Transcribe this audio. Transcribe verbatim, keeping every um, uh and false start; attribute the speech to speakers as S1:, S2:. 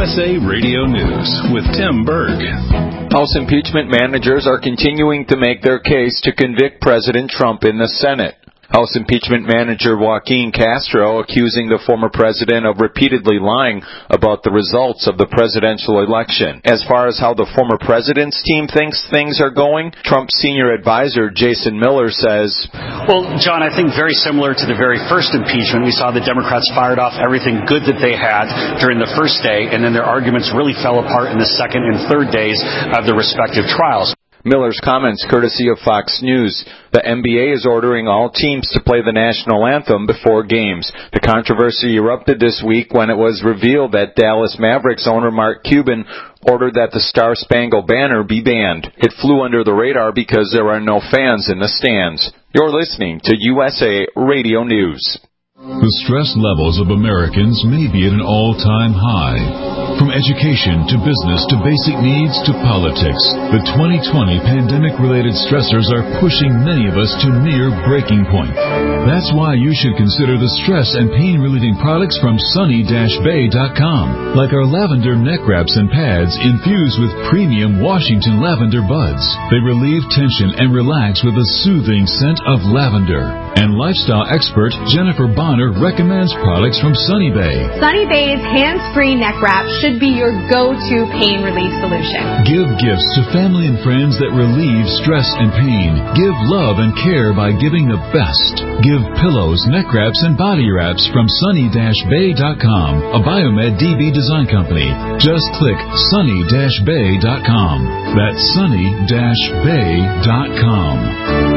S1: S A Radio News with Tim Berg.
S2: House impeachment managers are continuing to make their case to convict President Trump in the Senate. House impeachment manager Joaquin Castro accusing the former president of repeatedly lying about the results of the presidential election. As far as how the former president's team thinks things are going, Trump's senior advisor Jason Miller says,
S3: Well, John, I think very similar to the very first impeachment, we saw the Democrats fired off everything good that they had during the first day, and then their arguments really fell apart in the second and third days of the respective trials.
S2: Miller's comments courtesy of Fox News. The N B A is ordering all teams to play the national anthem before games. The controversy erupted this week when it was revealed that Dallas Mavericks owner Mark Cuban ordered that the Star-Spangled Banner be banned. It flew under the radar because there are no fans in the stands. You're listening to U S A Radio News.
S4: The stress levels of Americans may be at an all-time high. From education to business to basic needs to politics, the twenty twenty pandemic-related stressors are pushing many of us to near breaking point. That's why you should consider the stress and pain-relieving products from sunny dash bay dot com, like our lavender neck wraps and pads infused with premium Washington lavender buds. They relieve tension and relax with a soothing scent of lavender. And lifestyle expert Jennifer Bonner recommends products from Sunny Bay.
S5: Sunny Bay's hands-free neck wrap should be your go-to pain relief solution.
S4: Give gifts to family and friends that relieve stress and pain. Give love and care by giving the best. Give pillows, neck wraps, and body wraps from sunny dash bay dot com, a Biomed D B design company. Just click sunny dash bay dot com. That's sunny dash bay dot com.